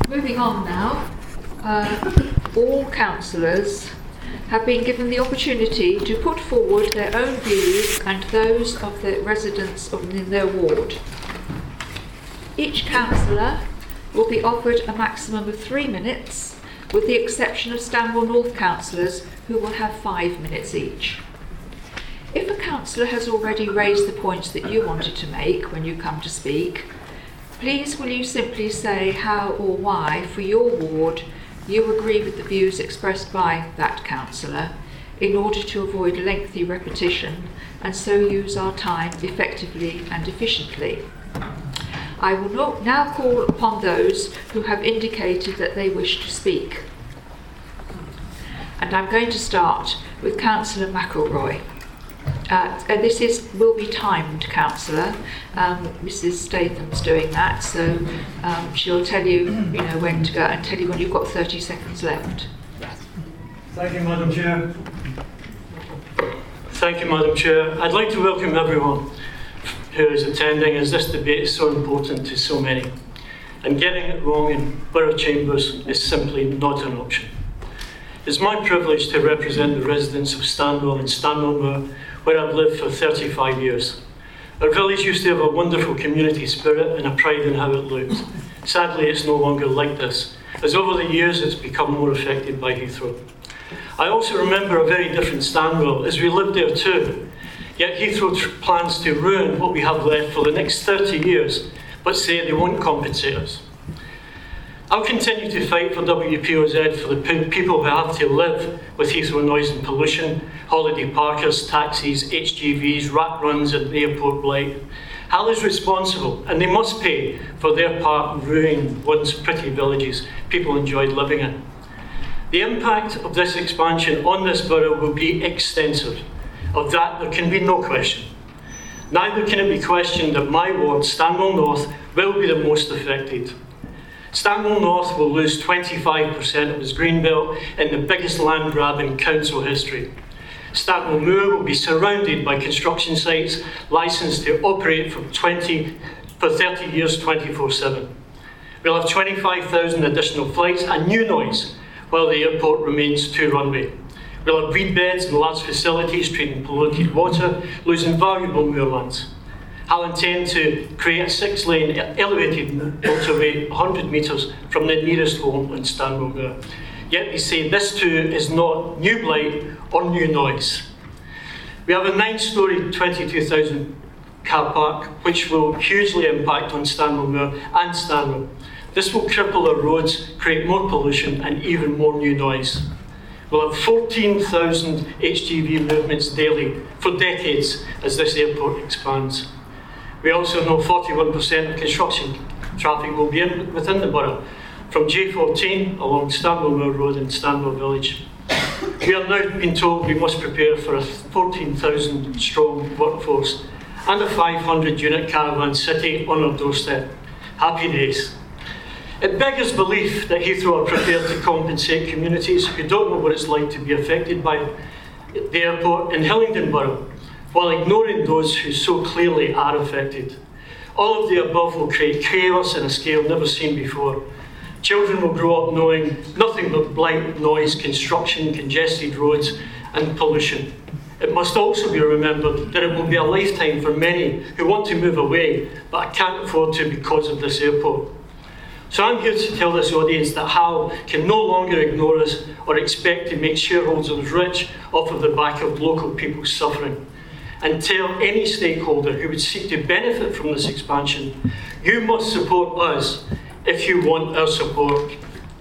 Moving on now, all councillors have been given the opportunity to put forward their own views and those of the residents in their ward. Each councillor will be offered a maximum of 3 minutes, with the exception of Stanwell North councillors, who will have 5 minutes each. If a councillor has already raised the points that you wanted to make when you come to speak, please will you simply say how or why for your ward you agree with the views expressed by that councillor, in order to avoid lengthy repetition and so use our time effectively and efficiently. I will now call upon those who have indicated that they wish to speak. And I'm going to start with Councillor McElroy. Will be timed, Councillor. Mrs. Statham's doing that, so she'll tell you, when to go and tell you when you've got 30 seconds left. Thank you, Madam Chair. Thank you, Madam Chair. I'd like to welcome everyone who is attending, as this debate is so important to so many. And getting it wrong in borough chambers is simply not an option. It's my privilege to represent the residents of Stanwell and Stanwell Moor, where I've lived for 35 years. Our village used to have a wonderful community spirit and a pride in how it looked. Sadly, it's no longer like this, as over the years it's become more affected by Heathrow. I also remember a very different Stanwell, as we lived there too. Yet Heathrow plans to ruin what we have left for the next 30 years, but say they won't compensate us. I'll continue to fight for WPOZ for the people who have to live with Heathrow noise and pollution, holiday parkers, taxis, HGVs, rat runs and airport blight. HAL is responsible and they must pay for their part in ruining once pretty villages people enjoyed living in. The impact of this expansion on this borough will be extensive. Of that there can be no question. Neither can it be questioned that my ward, Stanwell North, will be the most affected. Stanwell North will lose 25% of its green belt in the biggest land grab in council history. Stanwell Moor will be surrounded by construction sites licensed to operate for 30 years 24/7. We'll have 25,000 additional flights and new noise while the airport remains two-runway. We'll have reed beds and large facilities treating polluted water, losing valuable moorlands. I'll intend to create a 6-lane elevated motorway 100 metres from the nearest home in Stanwell Moor. Yet they say this too is not new blight or new noise. We have a 9-storey 22,000 car park which will hugely impact on Stanwell Moor and Stanwell. This will cripple our roads, create more pollution and even more new noise. We'll have 14,000 HGV movements daily for decades as this airport expands. We also know 41% of construction traffic will be within the borough, from J14 along Stanwell Moor Road in Stanwell Village. We are now being told we must prepare for a 14,000 strong workforce and a 500 unit caravan city on our doorstep. Happy days. It beggars belief that Heathrow are prepared to compensate communities who don't know what it's like to be affected by the airport in Hillingdon Borough, while ignoring those who so clearly are affected. All of the above will create chaos on a scale never seen before. Children will grow up knowing nothing but blight, noise, construction, congested roads and pollution. It must also be remembered that it will be a lifetime for many who want to move away, but can't afford to because of this airport. So I'm here to tell this audience that HAL can no longer ignore us or expect to make shareholders rich off of the back of local people's suffering. And tell any stakeholder who would seek to benefit from this expansion, you must support us if you want our support.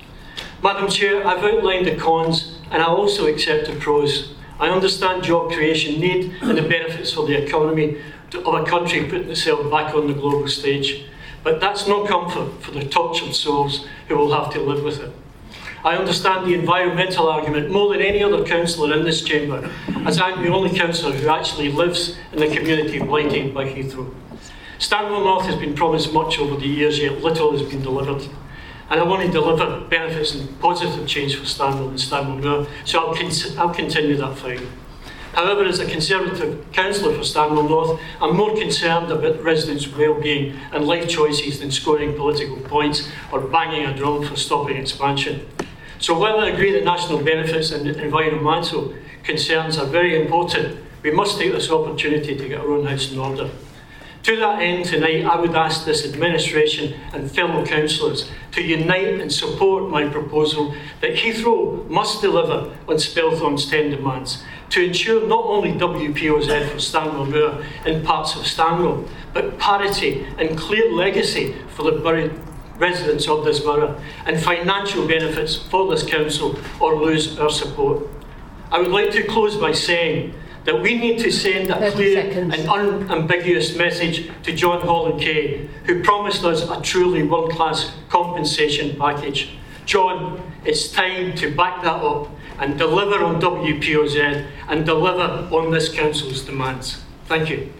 Madam Chair, I've outlined the cons and I also accept the pros. I understand job creation need and the benefits for the economy of a country putting itself back on the global stage. But that's no comfort for the tortured souls who will have to live with it. I understand the environmental argument more than any other councillor in this chamber, as I'm the only councillor who actually lives in the community blighted by Heathrow. Stanwell North has been promised much over the years, yet little has been delivered. And I want to deliver benefits and positive change for Stanwell and Stanwell Moor, so I'll continue that fight. However, as a Conservative councillor for Stanwell North, I'm more concerned about residents' well-being and life choices than scoring political points or banging a drum for stopping expansion. So while I agree that national benefits and environmental concerns are very important, we must take this opportunity to get our own house in order. To that end, tonight I would ask this administration and fellow councillors to unite and support my proposal that Heathrow must deliver on Spelthorne's 10 demands to ensure not only WPOZ for Stanwell Moor in parts of Stanwell, but parity and clear legacy for the residents of this borough and financial benefits for this council, or lose our support. I would like to close by saying that we need to send a clear and unambiguous message to John Holland-Kay, who promised us a truly world-class compensation package. John, it's time to back that up and deliver on WPOZ and deliver on this council's demands. Thank you.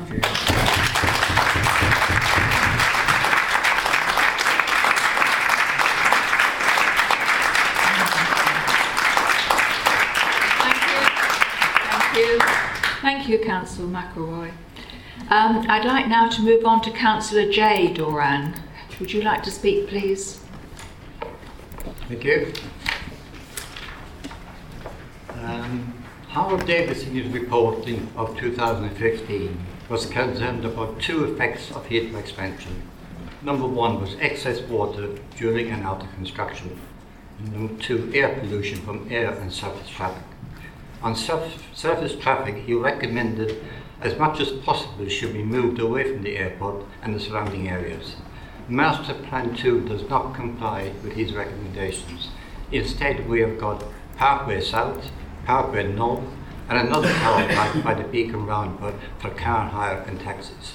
Thank you, Councillor McElroy. I'd like now to move on to Councillor J. Doran. Would you like to speak, please? Thank you. Howard Davis, in his report of 2015, was concerned about two effects of Heathrow expansion. Number one was excess water during and after construction. And number two, air pollution from air and surface traffic. On surface traffic, he recommended as much as possible should be moved away from the airport and the surrounding areas. Master Plan 2 does not comply with his recommendations. Instead, we have got Parkway South, Parkway North, and another power plant by the Beacon Roundabout for car hire and taxis.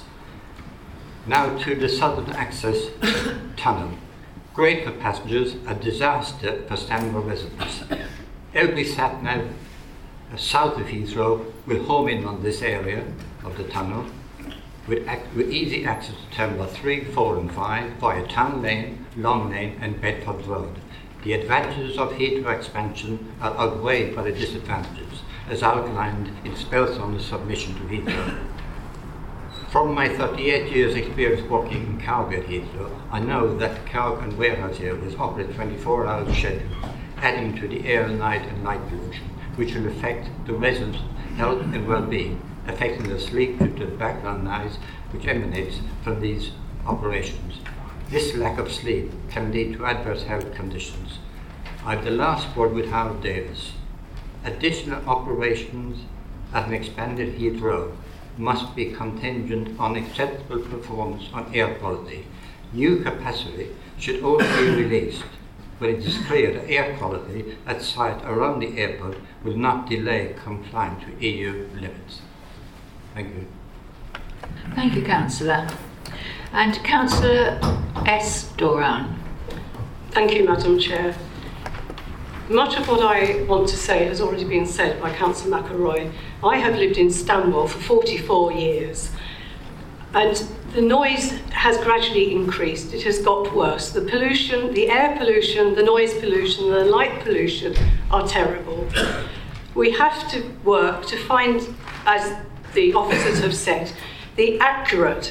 Now to the Southern Access Tunnel. Great for passengers, a disaster for Stanwell residents. Every sat-nav south of Heathrow will home in on this area of the tunnel with easy access to Terminal 3, 4 and 5 via Town Lane, Long Lane and Bedford Road. The advantages of Heathrow expansion are outweighed by the disadvantages, as outlined in Spelthorne's submission to Heathrow. From my 38 years experience working in cargo at Heathrow, I know that the cargo and warehouse areas operate 24-hour schedule, adding to the air, night and light pollution, which will affect the residents' health and well-being, affecting their sleep due to the background noise which emanates from these operations. This lack of sleep can lead to adverse health conditions. I have the last word with Howard Davis. Additional operations at an expanded Heathrow must be contingent on acceptable performance on air quality. New capacity should only be released when it is clear that air quality at site around the airport will not delay compliance with EU limits. Thank you. Thank you, Councillor. And Councillor S. Doran. Thank you, Madam Chair. Much of what I want to say has already been said by Councillor McElroy. I have lived in Stanwell for 44 years, and the noise has gradually increased. It has got worse. The pollution, the air pollution, the noise pollution, the light pollution are terrible. We have to work to find, as the officers have said, the accurate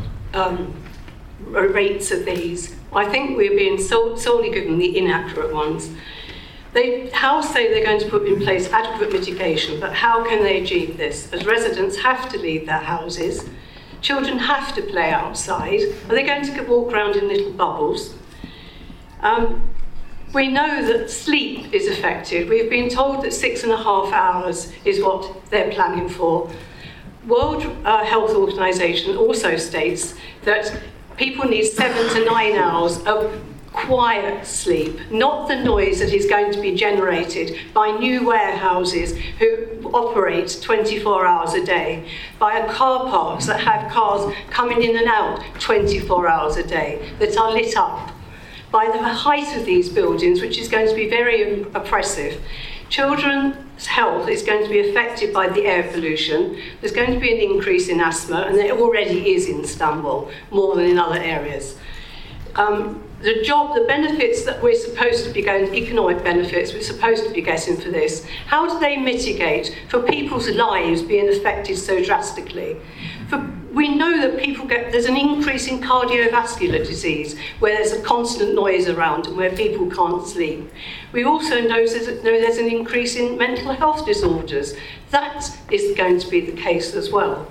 rates of these. I think we're being solely given the inaccurate ones. House say they're going to put in place adequate mitigation, but how can they achieve this? As residents have to leave their houses, children have to play outside. Are they going to walk around in little bubbles? We know that sleep is affected. We've been told that 6.5 hours is what they're planning for. World Health Organization also states that people need 7 to 9 hours of quiet sleep, not the noise that is going to be generated by new warehouses who operate 24 hours a day, by car parks that have cars coming in and out 24 hours a day that are lit up, by the height of these buildings, which is going to be very oppressive. Children's health is going to be affected by the air pollution. There's going to be an increase in asthma, and there already is in Stanwell, more than in other areas. the job, the benefits that we're supposed to be getting, economic benefits we're supposed to be getting for this, how do they mitigate for people's lives being affected so drastically? We know that there's an increase in cardiovascular disease where there's a constant noise around and where people can't sleep. We also know there's an increase in mental health disorders. That is going to be the case as well.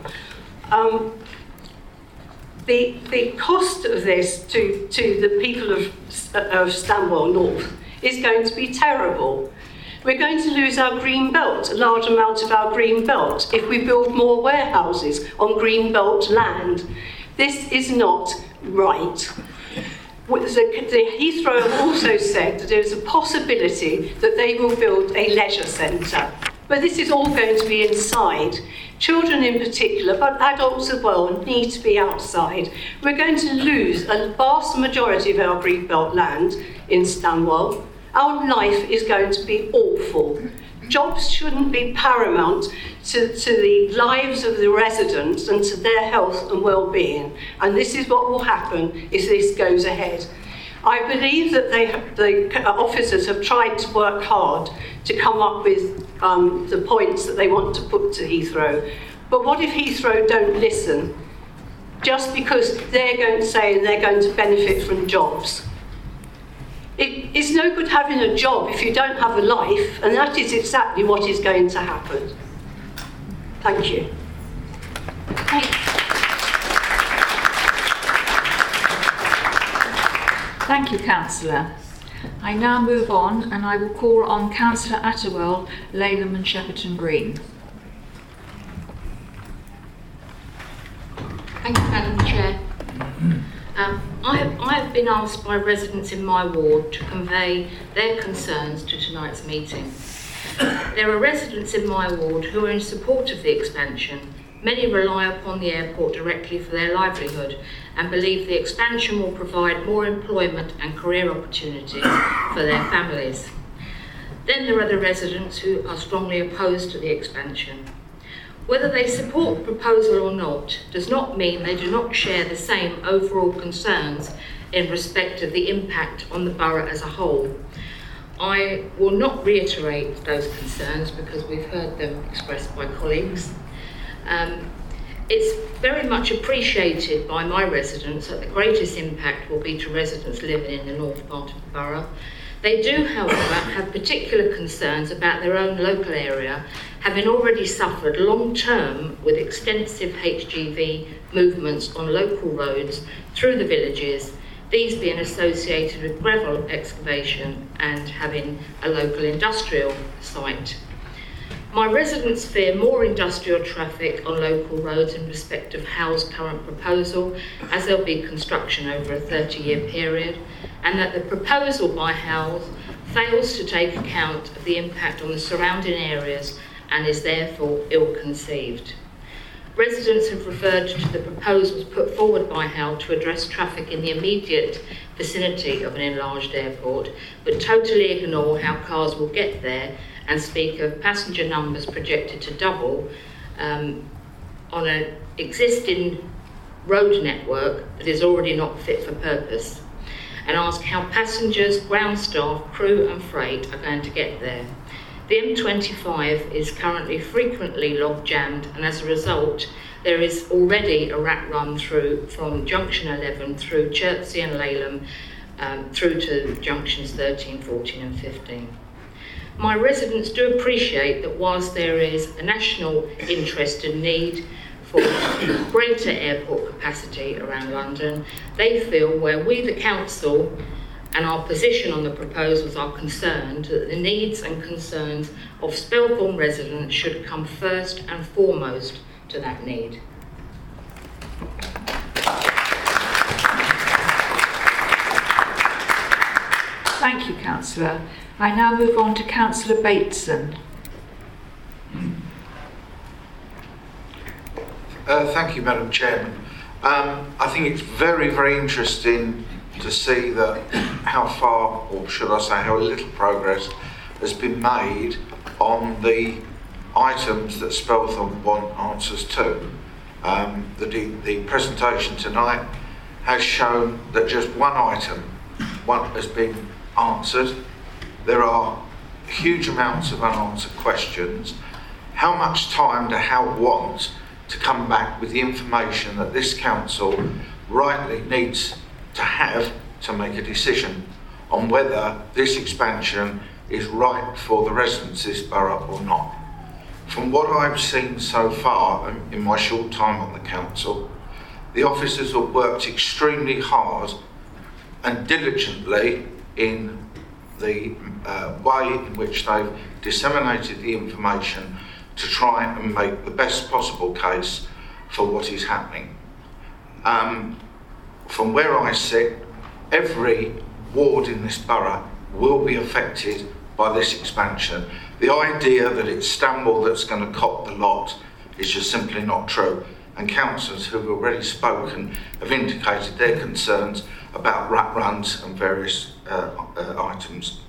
The cost of this to the people of Stanwell North is going to be terrible. We're going to lose our green belt, a large amount of our green belt, if we build more warehouses on green belt land. This is not right. The Heathrow have also said that there is a possibility that they will build a leisure centre. But this is all going to be inside. Children in particular, but adults as well, need to be outside. We're going to lose a vast majority of our greenbelt land in Stanwell. Our life is going to be awful. Jobs shouldn't be paramount to the lives of the residents and to their health and well-being. And this is what will happen if this goes ahead. I believe that the officers have tried to work hard to come up with the points that they want to put to Heathrow. But what if Heathrow don't listen? Just because they're going to say they're going to benefit from jobs. It's no good having a job if you don't have a life, and that is exactly what is going to happen. Thank you. Thank you, Councillor. I now move on and I will call on Councillor Attewell, Laleham and Shepperton Green. Thank you, Madam Chair. I have been asked by residents in my ward to convey their concerns to tonight's meeting. There are residents in my ward who are in support of the expansion. Many rely upon the airport directly for their livelihood and believe the expansion will provide more employment and career opportunities for their families. Then there are the residents who are strongly opposed to the expansion. Whether they support the proposal or not does not mean they do not share the same overall concerns in respect of the impact on the borough as a whole. I will not reiterate those concerns because we've heard them expressed by colleagues. It's very much appreciated by my residents that the greatest impact will be to residents living in the north part of the borough. They do, however, have particular concerns about their own local area, having already suffered long-term with extensive HGV movements on local roads through the villages, these being associated with gravel excavation and having a local industrial site. My residents fear more industrial traffic on local roads in respect of Howe's current proposal, as there'll be construction over a 30-year period, and that the proposal by Howe fails to take account of the impact on the surrounding areas and is therefore ill-conceived. Residents have referred to the proposals put forward by Howe to address traffic in the immediate vicinity of an enlarged airport, but totally ignore how cars will get there and speak of passenger numbers projected to double on an existing road network that is already not fit for purpose, and ask how passengers, ground staff, crew and freight are going to get there. The M25 is currently frequently log-jammed, and as a result there is already a rat run through from junction 11 through Chertsey and Laleham through to junctions 13, 14 and 15. My residents do appreciate that whilst there is a national interest and need for greater airport capacity around London, they feel where we, the council, and our position on the proposals are concerned, that the needs and concerns of Spelthorne residents should come first and foremost to that need. Thank you, Councillor. I now move on to Councillor Bateson. Thank you, Madam Chairman. I think it's very, very interesting to see that how far, or should I say how little progress has been made on the items that Spelthorne want answers to. The presentation tonight has shown that just one item one has been answered. There are huge amounts of unanswered questions. How much time do Howard want to come back with the information that this council rightly needs to have to make a decision on whether this expansion is right for the residents of this borough or not? From what I've seen so far in my short time on the council, the officers have worked extremely hard and diligently in the way in which they've disseminated the information to try and make the best possible case for what is happening. From where I sit, every ward in this borough will be affected by this expansion. The idea that it's Stanmore that's going to cop the lot is just simply not true. And councillors who have already spoken have indicated their concerns about rat runs and various items.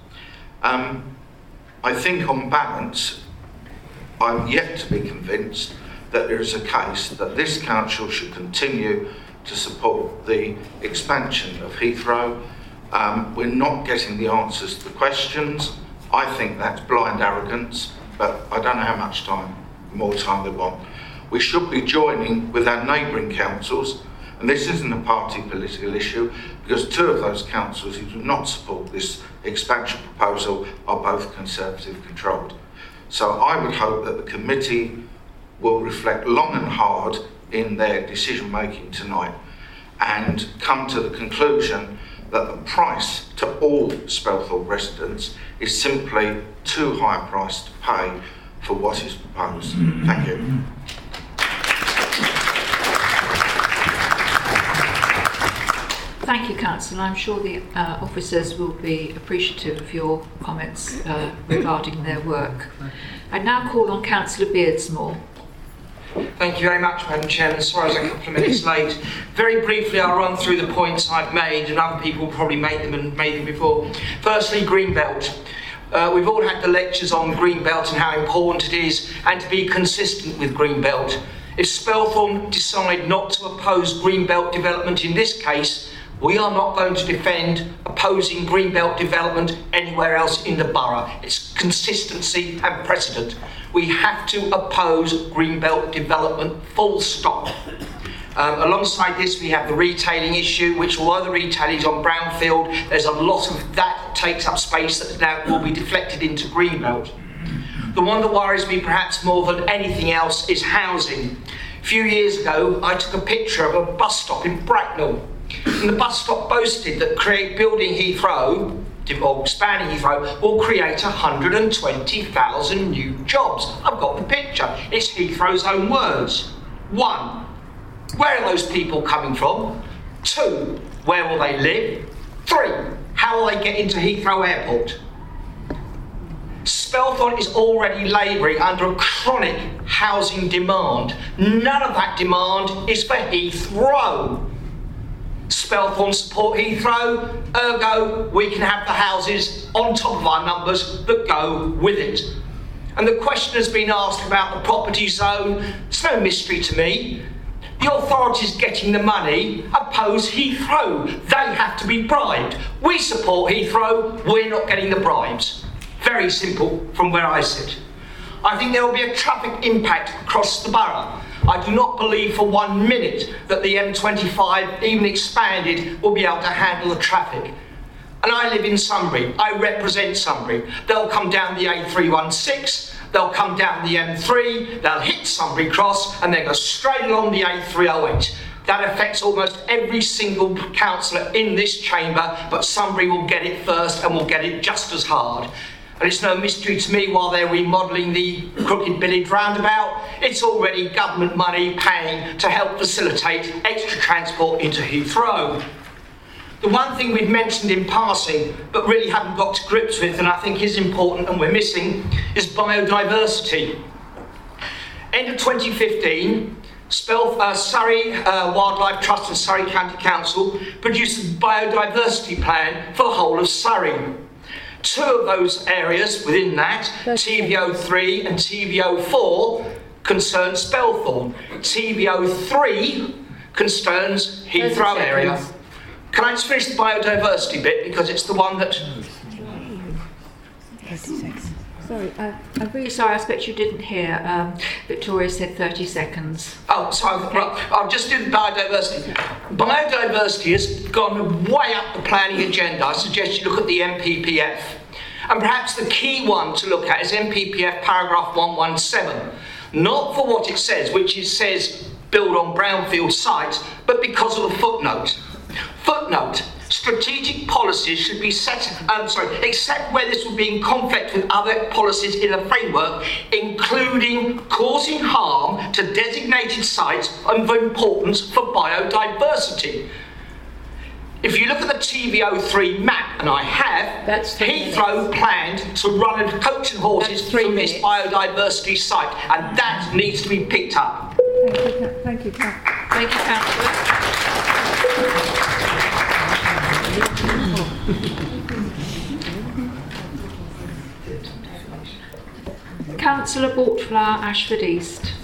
I think on balance, I'm yet to be convinced that there is a case that this council should continue to support the expansion of Heathrow. We're not getting the answers to the questions. I think that's blind arrogance, but I don't know how much more time they want. We should be joining with our neighbouring councils, and this isn't a party political issue, because two of those councils who do not support this expansion proposal are both Conservative controlled. So I would hope that the committee will reflect long and hard in their decision making tonight and come to the conclusion that the price to all Spelthorpe residents is simply too high a price to pay for what is proposed. Thank you. Thank you, Councillor. I'm sure the officers will be appreciative of your comments regarding their work. I now call on Councillor Beardsmore. Thank you very much, Madam Chairman. Sorry I was a couple of minutes late. Very briefly, I'll run through the points I've made, and other people probably made them and made them before. Firstly, Greenbelt. We've all had the lectures on Greenbelt and how important it is, and to be consistent with Greenbelt. If Spelthorpe decide not to oppose Greenbelt development in this case, we are not going to defend opposing Greenbelt development anywhere else in the borough. It's consistency and precedent. We have to oppose Greenbelt development, full stop. Alongside this, we have the retailing issue, which although the retail is on brownfield, there's a lot of that takes up space that now will be deflected into Greenbelt. The one that worries me perhaps more than anything else is housing. A few years ago, I took a picture of a bus stop in Bracknell. And the bus stop boasted that building Heathrow, or expanding Heathrow, will create 120,000 new jobs. I've got the picture. It's Heathrow's own words. 1, where are those people coming from? 2, where will they live? 3, how will they get into Heathrow Airport? Spelthorpe is already labouring under a chronic housing demand. None of that demand is for Heathrow. Spelthorpe support Heathrow, ergo we can have the houses on top of our numbers that go with it. And the question has been asked about the property zone. It's no mystery to me. The authorities getting the money oppose Heathrow. They have to be bribed. We support Heathrow, we're not getting the bribes. Very simple from where I sit. I think there will be a traffic impact across the borough. I do not believe for 1 minute that the M25, even expanded, will be able to handle the traffic. And I live in Sunbury. I represent Sunbury. They'll come down the A316, they'll come down the M3, they'll hit Sunbury Cross, and then go straight along the A308. That affects almost every single councillor in this chamber, but Sunbury will get it first and will get it just as hard. And it's no mystery to me while they're remodelling the Crooked Village roundabout, it's already government money paying to help facilitate extra transport into Heathrow. The one thing we've mentioned in passing, but really haven't got to grips with, and I think is important and we're missing, is biodiversity. End of 2015, Surrey Wildlife Trust and Surrey County Council produced a biodiversity plan for the whole of Surrey. 2 of those areas within that, TVO3 and TVO4, concern Spelthorpe. TVO3 concerns Heathrow area. Can I just finish the biodiversity bit, because it's the one that... 30 seconds. Sorry, I'm really sorry, I expect you didn't hear. Victoria said 30 seconds. Oh, sorry, Okay. right, I'll just do the biodiversity. Biodiversity has gone way up the planning agenda. I suggest you look at the MPPF. And perhaps the key one to look at is MPPF paragraph 117. Not for what it says, which it says build on brownfield sites, but because of the footnote. Footnote. Strategic policies should be set, except where this would be in conflict with other policies in the framework, including causing harm to designated sites of importance for biodiversity. If you look at the TV03 map, and I have, That's 3 Heathrow planned to run a coach and horses That's 3 from this minutes. biodiversity site, and that needs to be picked up. Thank you, Councillor. Councillor Bortflower, Ashford East.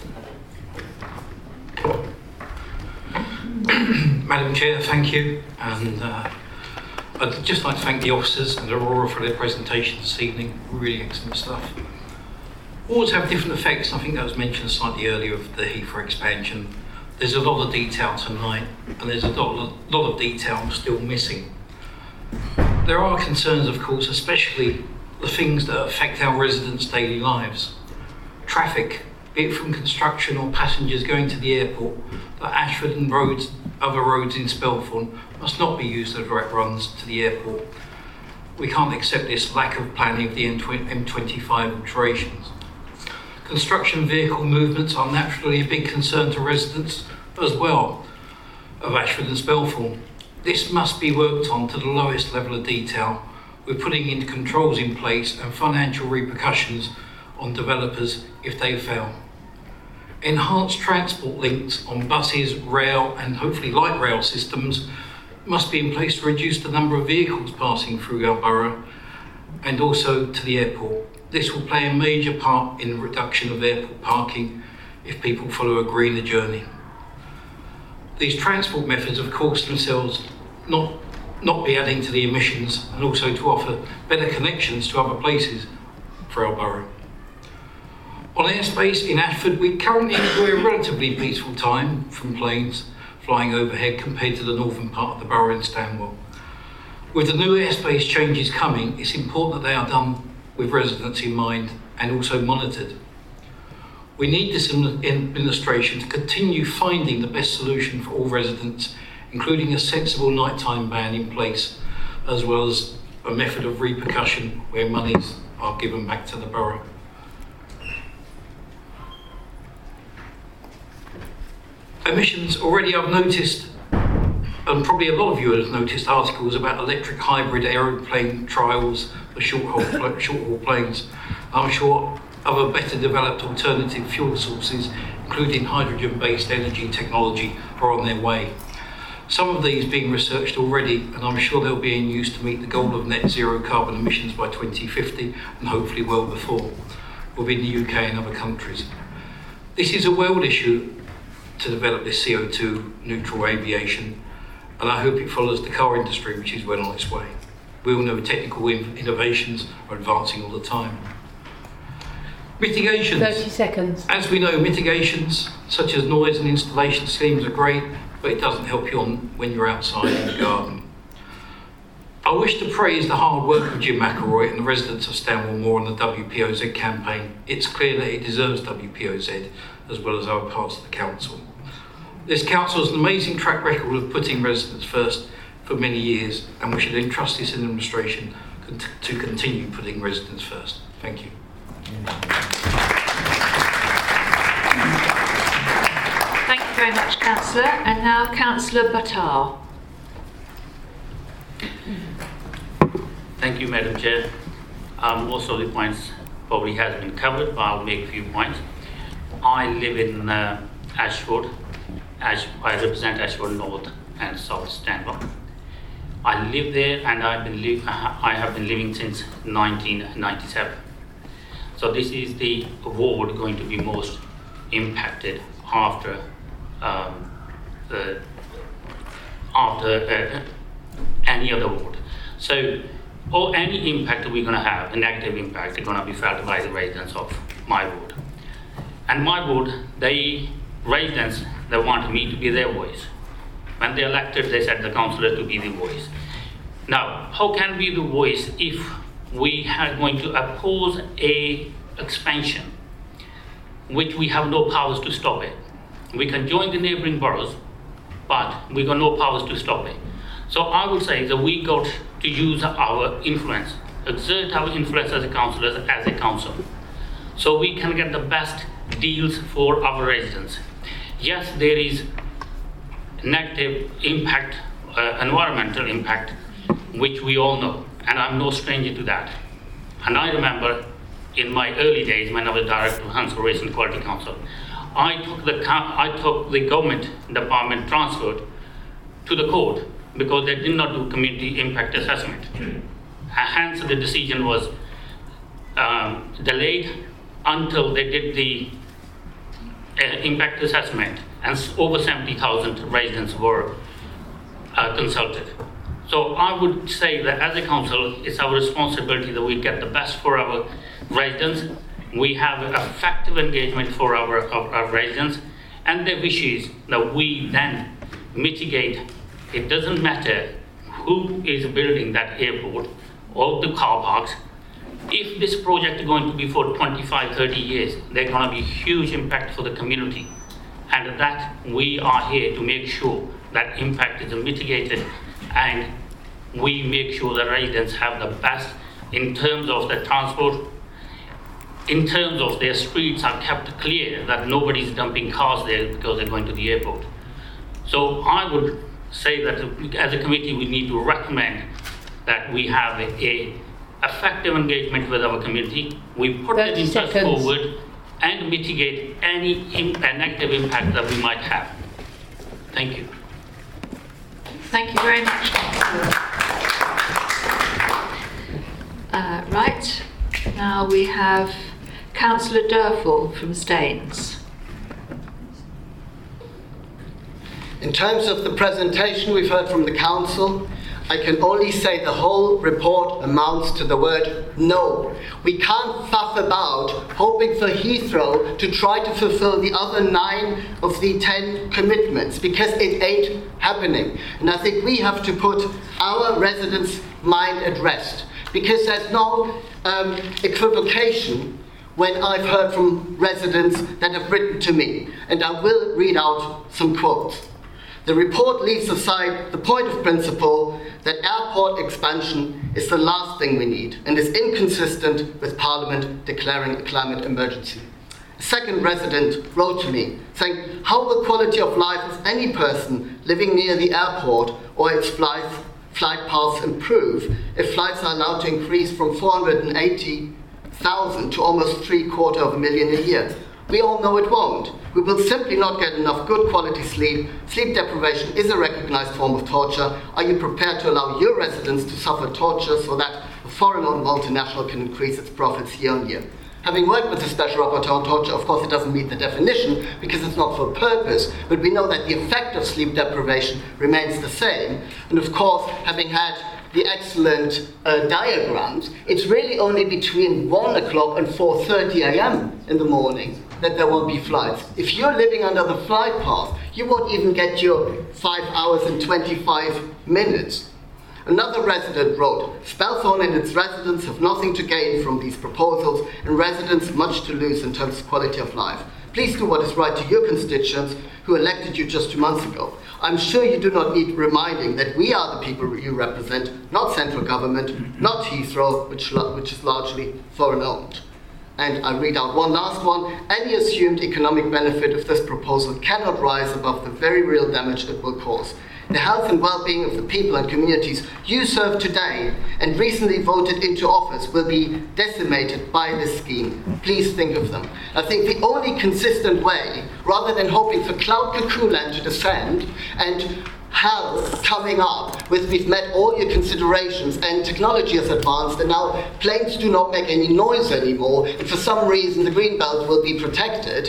Madam Chair, thank you. And I'd just like to thank the officers and Aurora for their presentation this evening. Really excellent stuff. Wars have different effects. I think that was mentioned slightly earlier of the Heathrow expansion. There's a lot of detail tonight, and there's a lot of detail still missing. There are concerns, of course, especially the things that affect our residents' daily lives. Traffic, be it from construction or passengers going to the airport, that Ashford and other roads in Spelthorne must not be used as direct runs to the airport. We can't accept this lack of planning of the M25 alterations. Construction vehicle movements are naturally a big concern to residents as well of Ashford and Spelthorne. This must be worked on to the lowest level of detail. We're putting in controls in place and financial repercussions on developers if they fail. Enhanced transport links on buses, rail and hopefully light rail systems must be in place to reduce the number of vehicles passing through our borough and also to the airport. This will play a major part in the reduction of airport parking if people follow a greener journey. These transport methods, of course, themselves not be adding to the emissions and also to offer better connections to other places for our borough. On airspace in Ashford, we currently enjoy a relatively peaceful time from planes flying overhead compared to the northern part of the borough in Stanwell. With the new airspace changes coming, it's important that they are done with residents in mind and also monitored. We need this administration to continue finding the best solution for all residents, including a sensible nighttime ban in place, as well as a method of repercussion where monies are given back to the borough. Emissions, already I've noticed, and probably a lot of you have noticed articles about electric hybrid aeroplane trials for short-haul planes. I'm sure other better developed alternative fuel sources, including hydrogen-based energy technology, are on their way. Some of these being researched already, and I'm sure they'll be in use to meet the goal of net zero carbon emissions by 2050 and hopefully well before, within the UK and other countries. This is a world issue to develop this CO2 neutral aviation, and I hope it follows the car industry, which is well on its way. We all know technical innovations are advancing all the time. Mitigations. 30 seconds. As we know, mitigations such as noise and installation schemes are great, but it doesn't help you when you're outside in the garden. I wish to praise the hard work of Jim McElroy and the residents of Stanwell Moor on the WPOZ campaign. It's clear that it deserves WPOZ as well as other parts of the council. This council has an amazing track record of putting residents first for many years, and we should entrust this administration to continue putting residents first. Thank you. Thank you very much, Councillor. And now Councillor Buttar. Thank you, Madam Chair. Most of the points probably has been covered, but I'll make a few points. I live in Ashford. I represent Ashford North and South Stanwell. I live there, and I have been living since 1997. So this is the ward going to be most impacted after any other ward. So, or any impact we're going to have, a negative impact, is going to be felt by the residents of my ward. And my ward, residents, they want me to be their voice. When they elected, they said the councillor to be the voice. Now, how can we be the voice if we are going to oppose a expansion, which we have no powers to stop it? We can join the neighbouring boroughs, but we got no powers to stop it. So I would say that we got to use our influence, exert our influence as a councillors, as a council, so we can get the best deals for our residents. Yes, there is negative impact, environmental impact, which we all know, and I'm no stranger to that. And I remember in my early days when I was director of Conservation Quality Council, I took the government department transferred to the court because they did not do community impact assessment. Hence the decision was delayed until they did the impact assessment, and over 70,000 residents were consulted. So I would say that as a council, it's our responsibility that we get the best for our residents. We have effective engagement for our residents and their wishes that we then mitigate. It doesn't matter who is building that airport or the car parks. If this project is going to be for 25, 30 years, there's going to be huge impact for the community. And that we are here to make sure that impact is mitigated, and we make sure the residents have the best in terms of the transport, in terms of their streets are kept clear, that nobody's dumping cars there because they're going to the airport. So I would say that as a committee we need to recommend that we have a effective engagement with our community. We put the interest forward and mitigate any negative impact that we might have. Thank you. Thank you very much. Right, now we have Councillor Durfall from Staines. In terms of the presentation we've heard from the council, I can only say the whole report amounts to the word no. We can't faff about hoping for Heathrow to try to fulfill the other 9 of the 10 commitments, because it ain't happening. And I think we have to put our residents' mind at rest, because there's no equivocation when I've heard from residents that have written to me. And I will read out some quotes. The report leaves aside the point of principle that airport expansion is the last thing we need and is inconsistent with Parliament declaring a climate emergency. A second resident wrote to me saying, how will quality of life of any person living near the airport or its flight paths improve if flights are allowed to increase from 480,000 to almost 750,000 a year? We all know it won't. We will simply not get enough good quality sleep. Sleep deprivation is a recognized form of torture. Are you prepared to allow your residents to suffer torture so that a foreign-owned multinational can increase its profits year on year? Having worked with the Special Rapporteur on torture, of course it doesn't meet the definition because it's not for purpose, but we know that the effect of sleep deprivation remains the same. And of course, having had the excellent diagrams, it's really only between 1 o'clock and 4:30 a.m. in the morning that there will be flights. If you're living under the flight path, you won't even get your 5 hours and 25 minutes. Another resident wrote, Spelthorne and its residents have nothing to gain from these proposals and residents much to lose in terms of quality of life. Please do what is right to your constituents who elected you just 2 months ago. I'm sure you do not need reminding that we are the people you represent, not central government, not Heathrow, which is largely foreign-owned. And I read out one last one. Any assumed economic benefit of this proposal cannot rise above the very real damage it will cause. The health and well-being of the people and communities you serve today and recently voted into office will be decimated by this scheme. Please think of them. I think the only consistent way, rather than hoping for cloud cuckoo land to descend and hell coming up with we've met all your considerations and technology has advanced and now planes do not make any noise anymore and for some reason the green belt will be protected,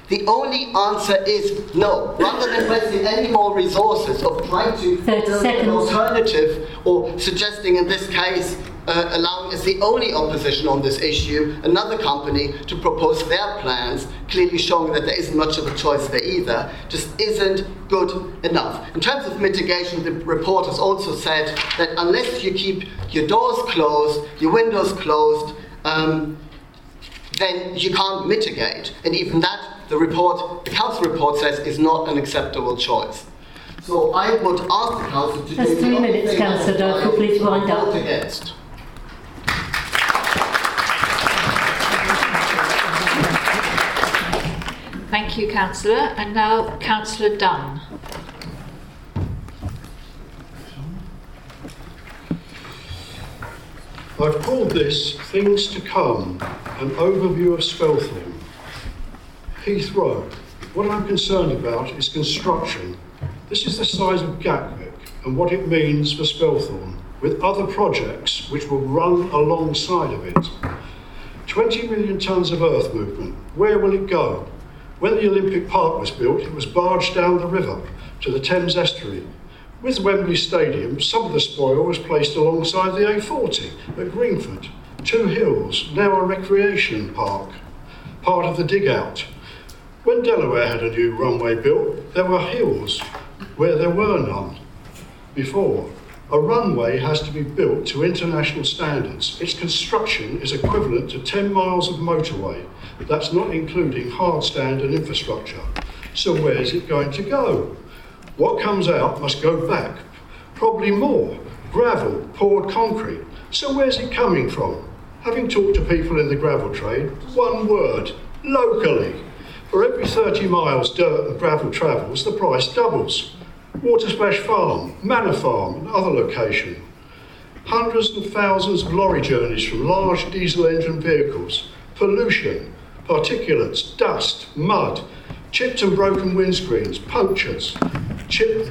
The only answer is no. Rather than wasting any more resources of trying to build an alternative, or suggesting in this case allowing as the only opposition on this issue another company to propose their plans, clearly showing that there isn't much of a choice there either, just isn't good enough. In terms of mitigation, the report has also said that unless you keep your doors closed, your windows closed, then you can't mitigate. And even that, the council report says, is not an acceptable choice. So I would ask the council to That's do 3 minutes, Councillor Durford, please wind up. Vote against. Thank you, Councillor. And now, Councillor Dunn. I've called this Things to Come, an overview of Spelthorne. Heathrow. What I'm concerned about is construction. This is the size of Gatwick and what it means for Spelthorne, with other projects which will run alongside of it. 20 million tonnes of earth movement. Where will it go? When the Olympic Park was built, it was barged down the river to the Thames estuary. With Wembley Stadium, some of the spoil was placed alongside the A40 at Greenford. 2 Hills, now a recreation park, part of the dig out. When Delaware had a new runway built, there were hills where there were none before. A runway has to be built to international standards. Its construction is equivalent to 10 miles of motorway. That's not including hard stand and infrastructure. So where's it going to go? What comes out must go back. Probably more. Gravel, poured concrete. So where's it coming from? Having talked to people in the gravel trade, one word: locally. For every 30 miles dirt and gravel travels, the price doubles. Watersplash Farm, Manor Farm and other location. Hundreds and thousands of lorry journeys from large diesel engine vehicles. Pollution, particulates, dust, mud, chipped and broken windscreens, punctures, chipped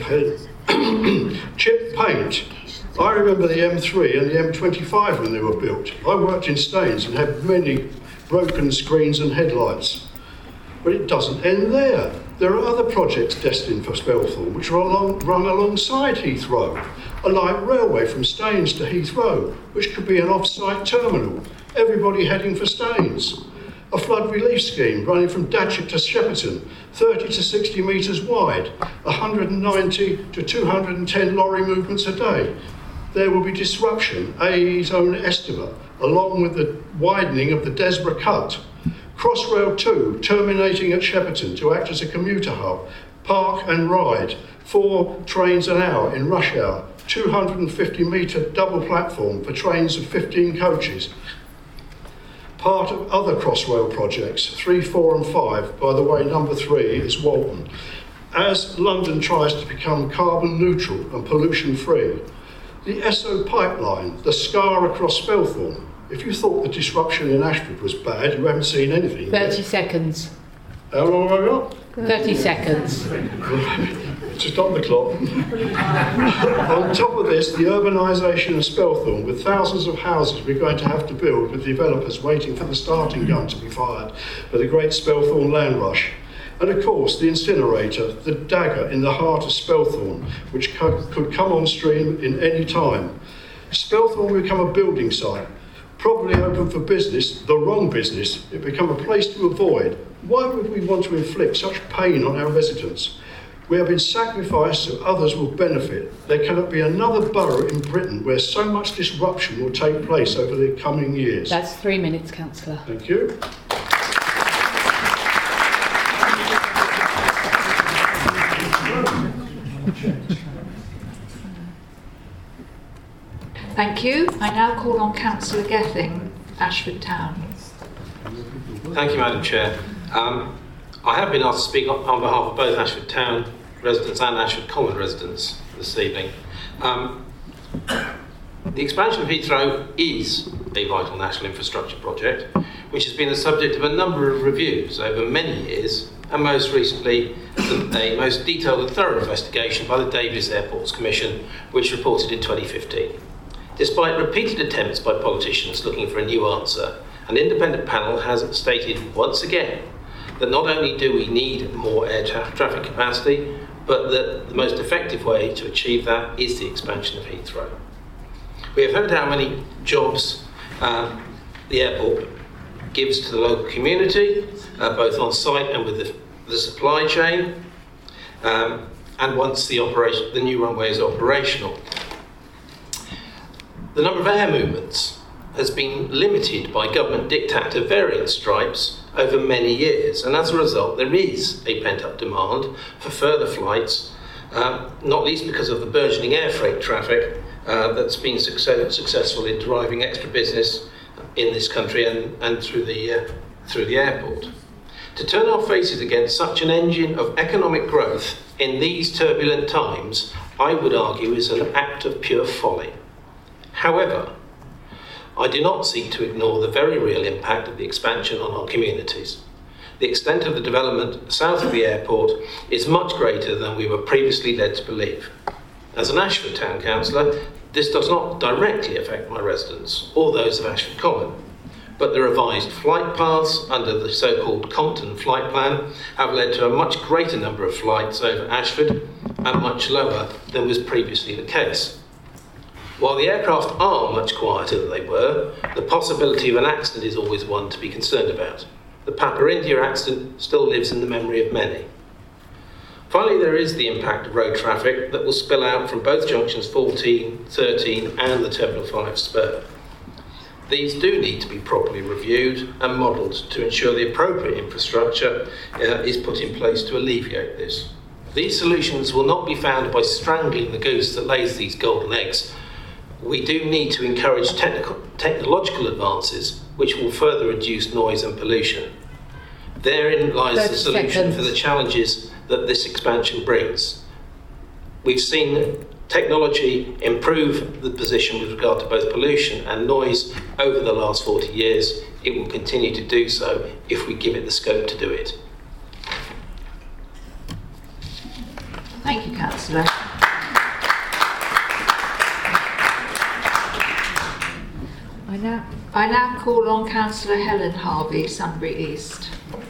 paint. I remember the M3 and the M25 when they were built. I worked in Staines and had many broken screens and headlights. But it doesn't end there. There are other projects destined for Spelthorne which run alongside Heathrow. A light railway from Staines to Heathrow, which could be an off-site terminal, everybody heading for Staines. A flood relief scheme running from Datchet to Shepperton, 30 to 60 metres wide, 190 to 210 lorry movements a day. There will be disruption, AE's own estimate, along with the widening of the Desborough Cut. Crossrail 2, terminating at Shepperton to act as a commuter hub. Park and ride, 4 trains an hour in rush hour. 250-metre double platform for trains of 15 coaches. Part of other Crossrail projects, 3, 4 and 5, by the way, number 3 is Walton. As London tries to become carbon neutral and pollution free. The Esso pipeline, the scar across Spelthorne. If you thought the disruption in Ashford was bad, you haven't seen anything 30 yet. seconds. How long have I got? 30 seconds. To stop the clock. On top of this, the urbanisation of Spelthorne, with thousands of houses we're going to have to build, with developers waiting for the starting gun to be fired for the great Spelthorne land rush. And of course, the incinerator, the dagger in the heart of Spelthorne, which could come on stream in any time. Spelthorne will become a building site, probably open for business, the wrong business. It become a place to avoid. Why would we want to inflict such pain on our residents? We have been sacrificed so others will benefit. There cannot be another borough in Britain where so much disruption will take place over the coming years. That's 3 minutes, Councillor. Thank you. Thank you. I now call on Councillor Gething, Ashford Town. Thank you, Madam Chair. I have been asked to speak on behalf of both Ashford Town residents and Ashford Common residents this evening. The expansion of Heathrow is a vital national infrastructure project, which has been the subject of a number of reviews over many years, and most recently a most detailed and thorough investigation by the Davis Airports Commission, which reported in 2015. Despite repeated attempts by politicians looking for a new answer, an independent panel has stated once again that not only do we need more air traffic capacity, but that the most effective way to achieve that is the expansion of Heathrow. We have heard how many jobs the airport gives to the local community, both on site and with the supply chain, and once the new runway is operational. The number of air movements has been limited by government diktat of varying stripes over many years, and as a result there is a pent-up demand for further flights, not least because of the burgeoning air freight traffic that's been successful in driving extra business in this country and through the airport. To turn our faces against such an engine of economic growth in these turbulent times, I would argue, is an act of pure folly. However, I do not seek to ignore the very real impact of the expansion on our communities. The extent of the development south of the airport is much greater than we were previously led to believe. As an Ashford Town Councillor, this does not directly affect my residents or those of Ashford Common, but the revised flight paths under the so-called Compton flight plan have led to a much greater number of flights over Ashford and much lower than was previously the case. While the aircraft are much quieter than they were, the possibility of an accident is always one to be concerned about. The Papa India accident still lives in the memory of many. Finally, there is the impact of road traffic that will spill out from both junctions 14, 13 and the Terminal 5 spur. These do need to be properly reviewed and modelled to ensure the appropriate infrastructure is put in place to alleviate this. These solutions will not be found by strangling the goose that lays these golden eggs. We do need to encourage technological advances which will further reduce noise and pollution. Therein lies the solution for the challenges that this expansion brings. We've seen technology improve the position with regard to both pollution and noise over the last 40 years. It will continue to do so if we give it the scope to do it. Thank you, Councillor. I now call on Councillor Helen Harvey, Sunbury East.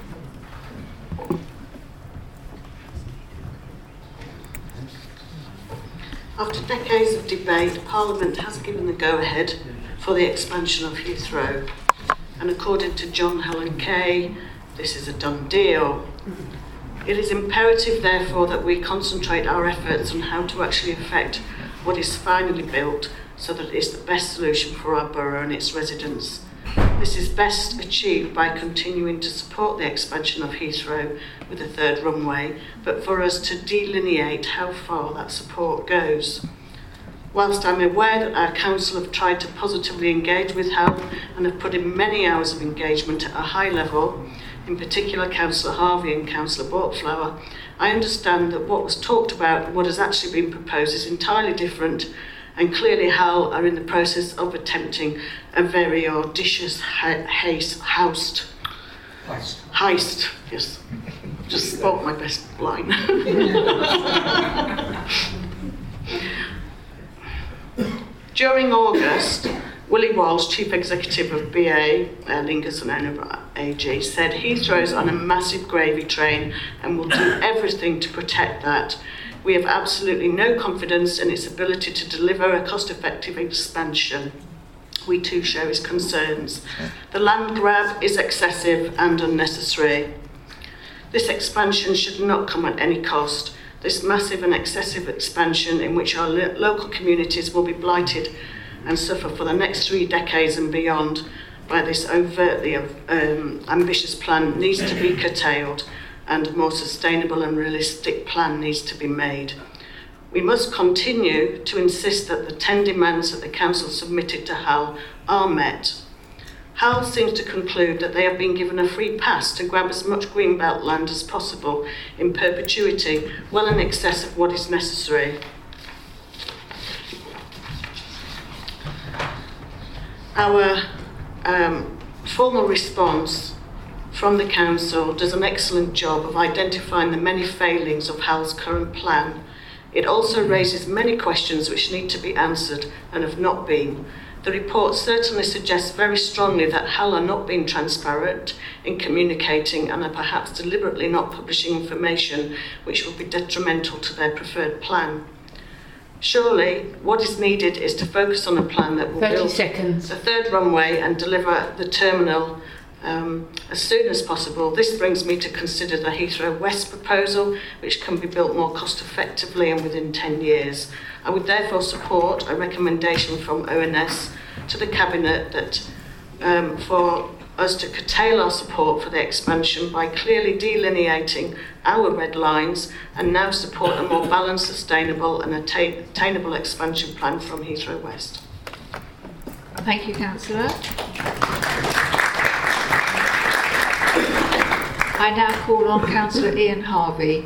After decades of debate, Parliament has given the go-ahead for the expansion of Heathrow. And according to John Helen Kay, this is a done deal. It is imperative, therefore, that we concentrate our efforts on how to actually effect what is finally built so that it is the best solution for our borough and its residents. This is best achieved by continuing to support the expansion of Heathrow with a third runway, but for us to delineate how far that support goes. Whilst I'm aware that our council have tried to positively engage with HALP and have put in many hours of engagement at a high level, in particular Councillor Harvey and Councillor Bortflower, I understand that what was talked about and what has actually been proposed is entirely different, and clearly HAL are in the process of attempting a very audacious heist. Yes. Just spoke my best line. During August, Willie Walsh, Chief Executive of BA, Lingus and owner of AG, said Heathrow is on a massive gravy train and will do everything to protect that. We have absolutely no confidence in its ability to deliver a cost-effective expansion. We too share his concerns. The land grab is excessive and unnecessary. This expansion should not come at any cost. This massive and excessive expansion in which our local communities will be blighted and suffer for the next 3 decades and beyond by this overtly ambitious plan needs to be curtailed, and a more sustainable and realistic plan needs to be made. We must continue to insist that the 10 demands that the Council submitted to HAL are met. HAL seems to conclude that they have been given a free pass to grab as much greenbelt land as possible in perpetuity, well in excess of what is necessary. Our formal response from the Council does an excellent job of identifying the many failings of HAL's current plan. It also raises many questions which need to be answered and have not been. The report certainly suggests very strongly that Hull are not being transparent in communicating and are perhaps deliberately not publishing information which will be detrimental to their preferred plan. Surely, what is needed is to focus on a plan that will 30 build seconds. the third runway and deliver the terminal as soon as possible. This brings me to consider the Heathrow West proposal, which can be built more cost effectively and within 10 years. I would therefore support a recommendation from ONS to the Cabinet that for us to curtail our support for the expansion by clearly delineating our red lines and now support a more balanced, sustainable and attainable expansion plan from Heathrow West. Thank you, Councillor. I now call on Councillor Ian Harvey.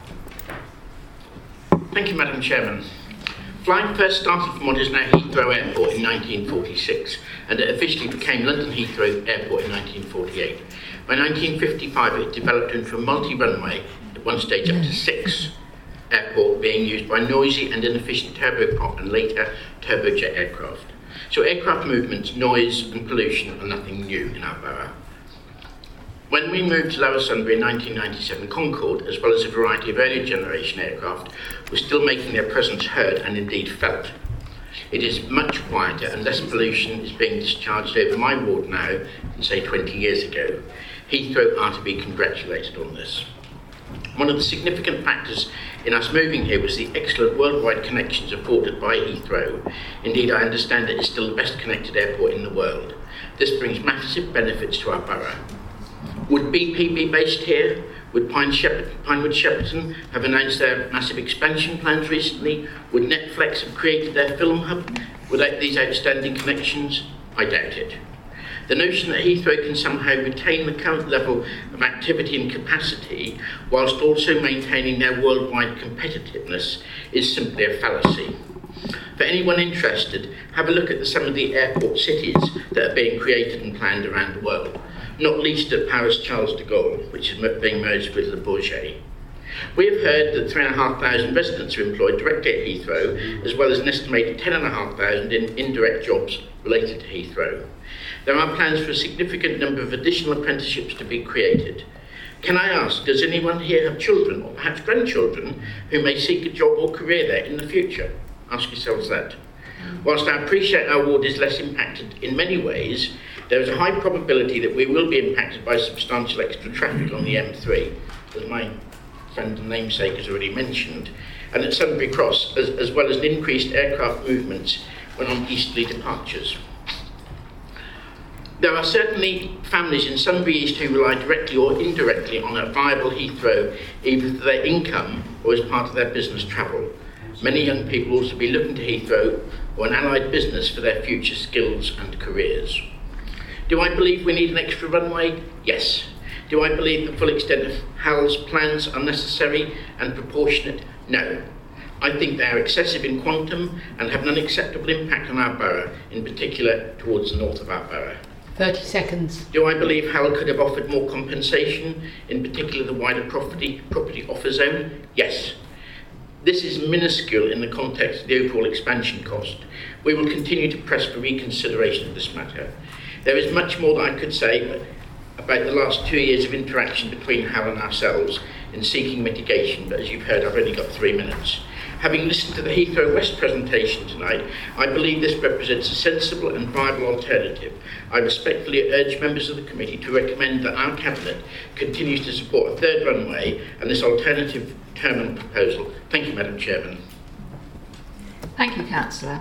Thank you, Madam Chairman. Flying first started from what is now Heathrow Airport in 1946, and it officially became London Heathrow Airport in 1948. By 1955, it developed into a multi-runway, at one stage up to 6, airport being used by noisy and inefficient turboprop and later turbojet aircraft. So aircraft movements, noise and pollution are nothing new in our borough. When we moved to Lower Sunbury in 1997, Concorde, as well as a variety of earlier generation aircraft, were still making their presence heard and indeed felt. It is much quieter and less pollution is being discharged over my ward now than say 20 years ago. Heathrow are to be congratulated on this. One of the significant factors in us moving here was the excellent worldwide connections afforded by Heathrow. Indeed, I understand it is still the best connected airport in the world. This brings massive benefits to our borough. Would BP be based here? Would Pinewood Shepperton have announced their massive expansion plans recently? Would Netflix have created their film hub without these outstanding connections? I doubt it. The notion that Heathrow can somehow retain the current level of activity and capacity whilst also maintaining their worldwide competitiveness is simply a fallacy. For anyone interested, have a look at some of the airport cities that are being created and planned around the world, not least at Paris Charles de Gaulle, which is being merged with Le Bourget. We have heard that 3,500 residents are employed directly at Heathrow, as well as an estimated 10,500 in indirect jobs related to Heathrow. There are plans for a significant number of additional apprenticeships to be created. Can I ask, does anyone here have children, or perhaps grandchildren, who may seek a job or career there in the future? Ask yourselves that. Whilst I appreciate our ward is less impacted in many ways, there is a high probability that we will be impacted by substantial extra traffic on the M3, as my friend and namesake has already mentioned, and at Sunbury Cross, as well as increased aircraft movements when on easterly departures. There are certainly families in Sunbury East who rely directly or indirectly on a viable Heathrow, either for their income or as part of their business travel. Many young people will also be looking to Heathrow or an allied business for their future skills and careers. Do I believe we need an extra runway? Yes. Do I believe the full extent of Hull's plans are necessary and proportionate? No. I think they are excessive in quantum and have an unacceptable impact on our borough, in particular towards the north of our borough. 30 seconds. Do I believe Hull could have offered more compensation, in particular the wider property offer zone? Yes. This is minuscule in the context of the overall expansion cost. We will continue to press for reconsideration of this matter. There is much more that I could say about the last 2 years of interaction between Hull and ourselves in seeking mitigation, but as you've heard, I've only got 3 minutes. Having listened to the Heathrow West presentation tonight, I believe this represents a sensible and viable alternative. I respectfully urge members of the committee to recommend that our Cabinet continues to support a third runway and this alternative terminal proposal. Thank you, Madam Chairman. Thank you, Councillor.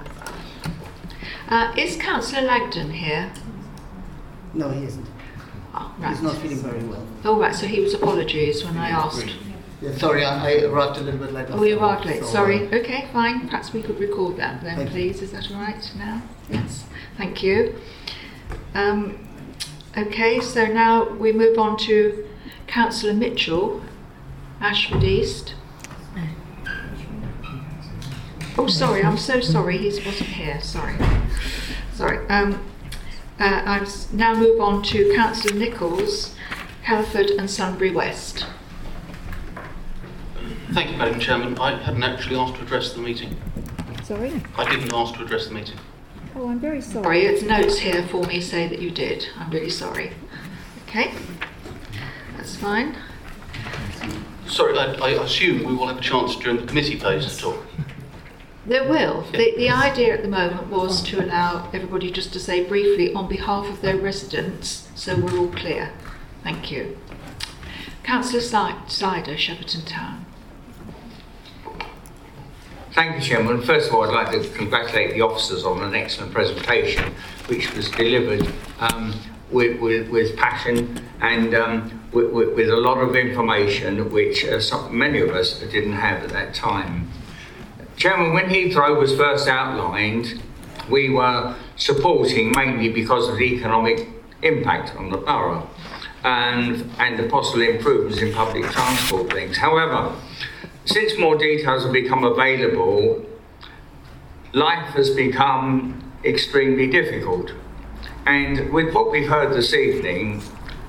Is Councillor Langdon here? No, he isn't. Oh, right. He's not feeling very well. Oh, right, so he was apologies when I asked. Yeah, sorry, I arrived a little bit late. Oh, you arrived late, sorry. Okay, fine. Perhaps we could record that then, please. Is that all right now? Yes, thank you. Okay, so now we move on to Councillor Mitchell, Ashford East. Oh, sorry, I'm so sorry, he wasn't here, sorry. I now move on to Councillor Nichols, Hereford and Sunbury West. Thank you, Madam Chairman. I hadn't actually asked to address the meeting. Sorry? I didn't ask to address the meeting. Oh, I'm very sorry. It's notes here for me say that you did. I'm really sorry. Okay, that's fine. Sorry, I assume we will have a chance during the committee phase to talk. There will. The idea at the moment was to allow everybody just to say briefly on behalf of their residents, so we're all clear. Thank you. Councillor Sider, Shepperton Town. Thank you, Chairman. First of all, I'd like to congratulate the officers on an excellent presentation, which was delivered with passion and with a lot of information, which many of us didn't have at that time. Chairman, when Heathrow was first outlined, we were supporting mainly because of the economic impact on the borough and the possible improvements in public transport things. However, since more details have become available, life has become extremely difficult. And with what we've heard this evening,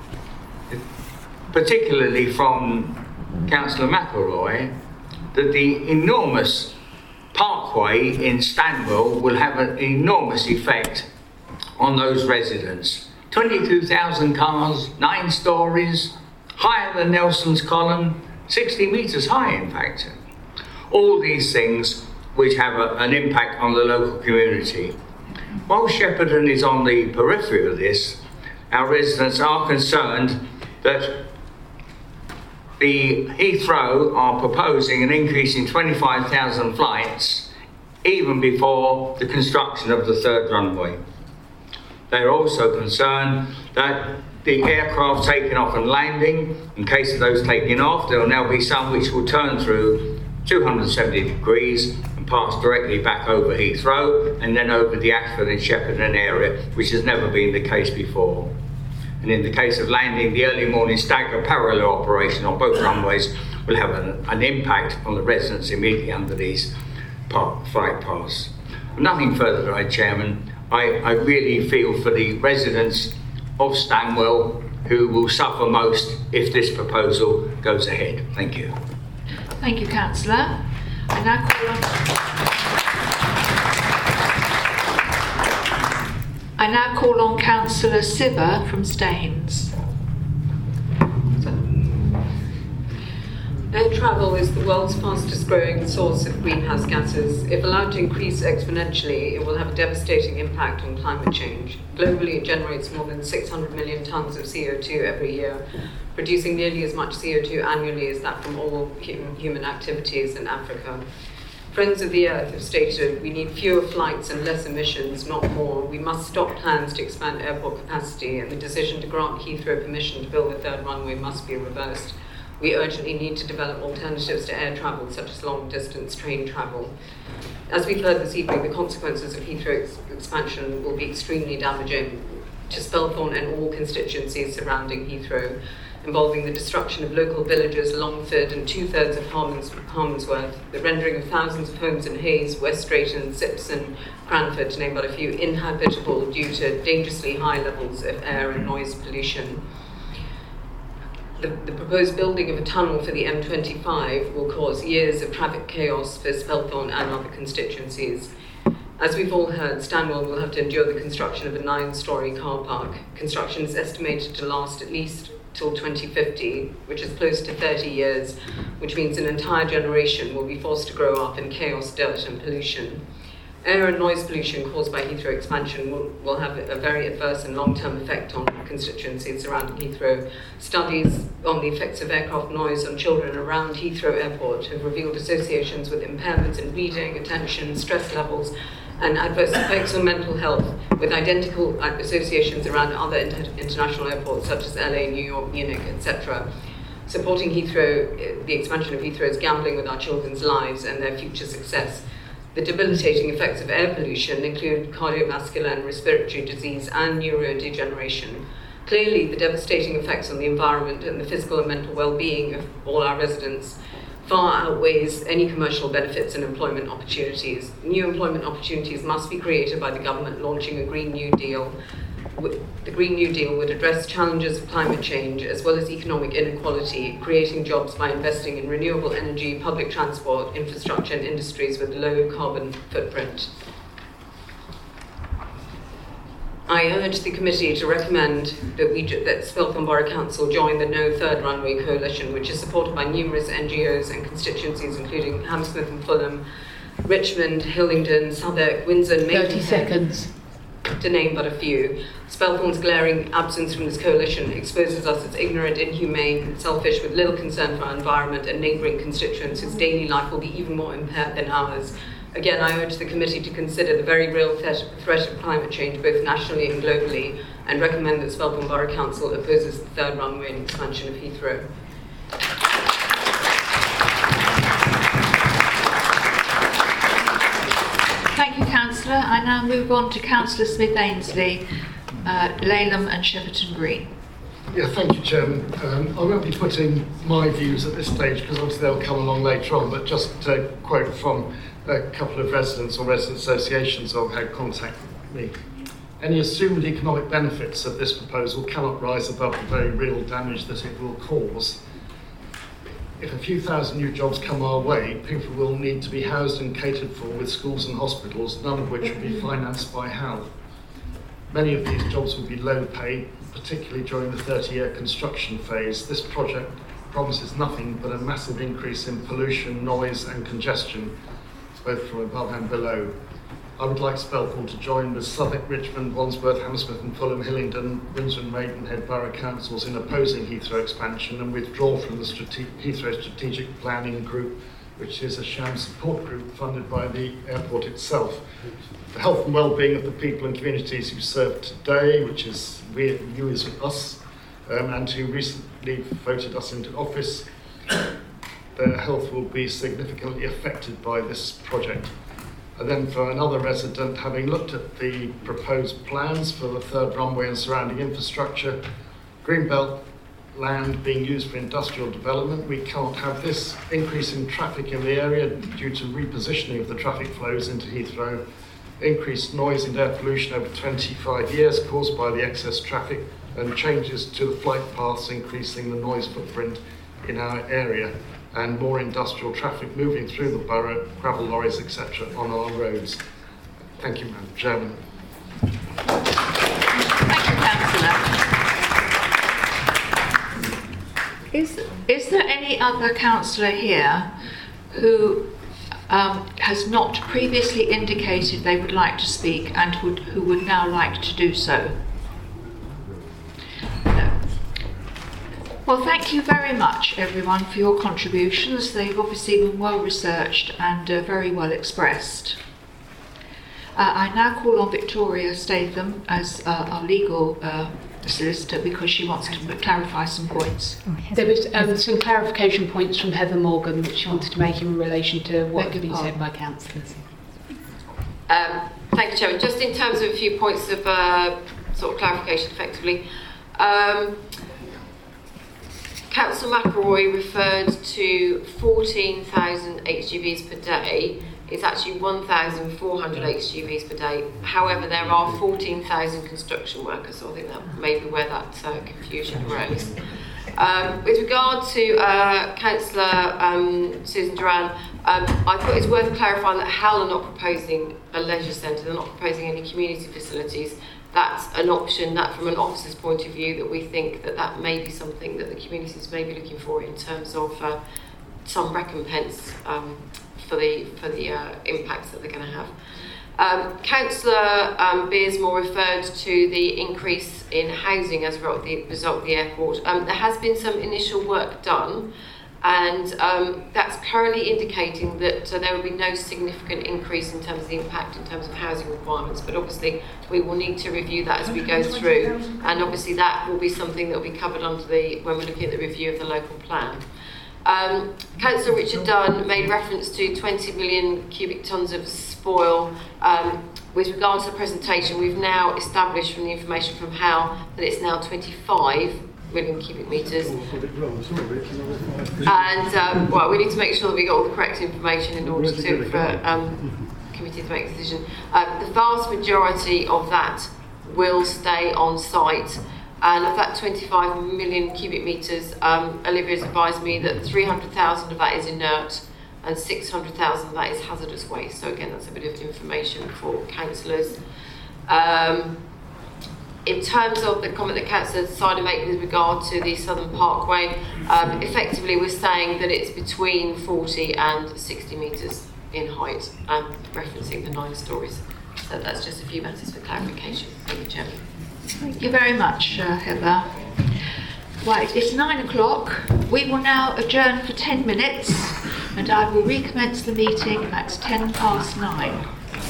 particularly from Councillor McElroy, that the enormous parkway in Stanwell will have an enormous effect on those residents. 22,000 cars, 9 stories, higher than Nelson's Column, 60 metres high in fact. All these things which have an impact on the local community. While Shepperton is on the periphery of this, our residents are concerned that the Heathrow are proposing an increase in 25,000 flights even before the construction of the 3rd runway. They're also concerned that the aircraft taking off and landing, in case of those taking off, there will now be some which will turn through 270 degrees and pass directly back over Heathrow and then over the Ashford and Shepperton area, which has never been the case before. And in the case of landing, the early morning stagger parallel operation on both runways will have an impact on the residents immediately under these flight paths. Nothing further to add, Chairman. I really feel for the residents of Stanwell who will suffer most if this proposal goes ahead. Thank you. Thank you, Councillor. I now call on Councillor Sibber from Staines. Air travel is the world's fastest growing source of greenhouse gases. If allowed to increase exponentially, it will have a devastating impact on climate change. Globally, it generates more than 600 million tonnes of CO2 every year, producing nearly as much CO2 annually as that from all human activities in Africa. Friends of the Earth have stated we need fewer flights and less emissions, not more. We must stop plans to expand airport capacity, and the decision to grant Heathrow permission to build a 3rd runway must be reversed. We urgently need to develop alternatives to air travel, such as long-distance train travel. As we've heard this evening, the consequences of Heathrow expansion will be extremely damaging to Spelthorne and all constituencies surrounding Heathrow, involving the destruction of local villages, Longford and 2/3 of Harmondsworth, the rendering of thousands of homes in Hayes, West Drayton, Sipson, Cranford, to name but a few, inhabitable due to dangerously high levels of air and noise pollution. The proposed building of a tunnel for the M25 will cause years of traffic chaos for Spelthorne and other constituencies. As we've all heard, Stanwell will have to endure the construction of a 9-storey car park. Construction is estimated to last at least till 2050, which is close to 30 years, which means an entire generation will be forced to grow up in chaos, dirt and pollution. Air and noise pollution caused by Heathrow expansion will have a very adverse and long-term effect on constituencies surrounding Heathrow. Studies on the effects of aircraft noise on children around Heathrow Airport have revealed associations with impairments in reading, attention, stress levels, and adverse effects on mental health, with identical associations around other international airports such as LA, New York, Munich, etc. Supporting Heathrow, the expansion of Heathrow, is gambling with our children's lives and their future success. The debilitating effects of air pollution include cardiovascular and respiratory disease and neurodegeneration. Clearly, the devastating effects on the environment and the physical and mental well-being of all our residents far outweighs any commercial benefits and employment opportunities. New employment opportunities must be created by the government launching a Green New Deal. The Green New Deal would address challenges of climate change as well as economic inequality, creating jobs by investing in renewable energy, public transport, infrastructure and industries with low carbon footprint. I urge the committee to recommend that that Spelthorne Borough Council join the No Third Runway Coalition, which is supported by numerous NGOs and constituencies, including Hammersmith and Fulham, Richmond, Hillingdon, Southwark, Windsor, Maidenhead. 30 seconds. To name but a few. Spelthorne's glaring absence from this coalition exposes us as ignorant, inhumane, and selfish, with little concern for our environment and neighbouring constituents whose daily life will be even more impaired than ours. Again, I urge the committee to consider the very real threat of climate change, both nationally and globally, and recommend that Spelthorne Borough Council opposes the third runway and expansion of Heathrow. Thank you, Councillor. I now move on to Councillor Smith-Ainsley, Laleham and Shepperton Green. Yeah, thank you, Chairman. I won't be putting my views at this stage because obviously they'll come along later on, but just to quote from a couple of residents or resident associations who have had contact with me. Any assumed economic benefits of this proposal cannot rise above the very real damage that it will cause. If a few thousand new jobs come our way, people will need to be housed and catered for with schools and hospitals, none of which will be financed by HAL. Many of these jobs will be low paid, particularly during the 30-year construction phase. This project promises nothing but a massive increase in pollution, noise and congestion, both from above and below. I would like Spelthorne to join with Southwark, Richmond, Wandsworth, Hammersmith and Fulham, Hillingdon, Windsor and Maidenhead Borough Councils in opposing Heathrow expansion and withdraw from the Heathrow Strategic Planning Group, which is a sham support group funded by the airport itself. The health and well-being of the people and communities who serve today, which is you as us, and who recently voted us into office, their health will be significantly affected by this project. And then for another resident, having looked at the proposed plans for the third runway and surrounding infrastructure, Greenbelt land being used for industrial development, we can't have this increase in traffic in the area due to repositioning of the traffic flows into Heathrow, increased noise and air pollution over 25 years caused by the excess traffic, and changes to the flight paths increasing the noise footprint in our area, and more industrial traffic moving through the borough, gravel lorries, etc. on our roads. Thank you, Madam Chairman. Thank you, Councillor. Is there any other councillor here who has not previously indicated they would like to speak and who would now like to do so? Well, thank you very much, everyone, for your contributions. They've obviously been well researched and very well expressed. I now call on Victoria Statham as our legal solicitor because she wants to clarify some points. There was some clarification points from Heather Morgan which she wanted to make in relation to what had been said by councillors. Thank you, Chairman. Just in terms of a few points of sort of clarification, effectively. Councillor McElroy referred to 14,000 HGVs per day. It's actually 1,400 HGVs per day. However, there are 14,000 construction workers, so I think that may be where that confusion arose. With regard to Councillor Susan Duran, I thought it's worth clarifying that HAL are not proposing a leisure centre, they're not proposing any community facilities. That's an option that, from an officer's point of view, that we think that may be something that the communities may be looking for in terms of some recompense for the impacts that they're going to have. Councillor Beersmore referred to the increase in housing as a result of the airport. There has been some initial work done, and that's currently indicating that there will be no significant increase in terms of the impact in terms of housing requirements, but obviously we will need to review that as we go through, and obviously that will be something that will be covered under when we're looking at the review of the local plan. Councillor Richard Dunn made reference to 20 million cubic tonnes of spoil. With regards to the presentation, we've now established from the information from HAL that it's now 25 million cubic metres. And well, we need to make sure that we got all the correct information in order for committee to make a decision. The vast majority of that will stay on site. And of that 25 million cubic metres, Olivia's advised me that 300,000 of that is inert and 600,000 of that is hazardous waste. So again, that's a bit of information for councillors. in terms of the comment that Councillor Sider made with regard to the Southern Parkway, effectively we're saying that it's between 40 and 60 metres in height, referencing the 9 stories. So that's just a few matters for clarification. Thank you, Chairman. Thank you very much, Heather. Right, it's 9 o'clock. We will now adjourn for 10 minutes and I will recommence the meeting at 9:10.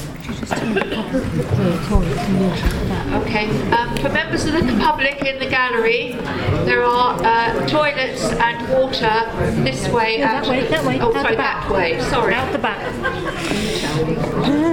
Okay, for members of the public in the gallery, there are toilets and water this way. That way. Oh, sorry, that way. Sorry. Out the back.